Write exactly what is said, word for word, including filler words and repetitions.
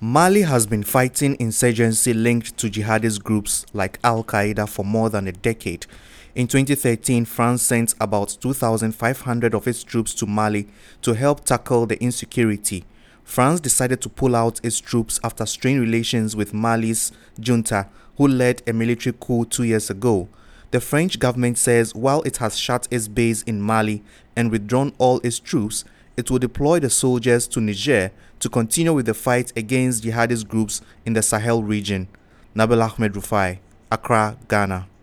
Mali has been fighting insurgency linked to jihadist groups like Al-Qaeda for more than a decade. In twenty thirteen, France sent about two thousand five hundred of its troops to Mali to help tackle the insecurity. France decided to pull out its troops after strained relations with Mali's junta, who led a military coup two years ago. The French government says while it has shut its base in Mali and withdrawn all its troops, it will deploy the soldiers to Niger to continue with the fight against jihadist groups in the Sahel region. Nabil Ahmed Rufai, Accra, Ghana.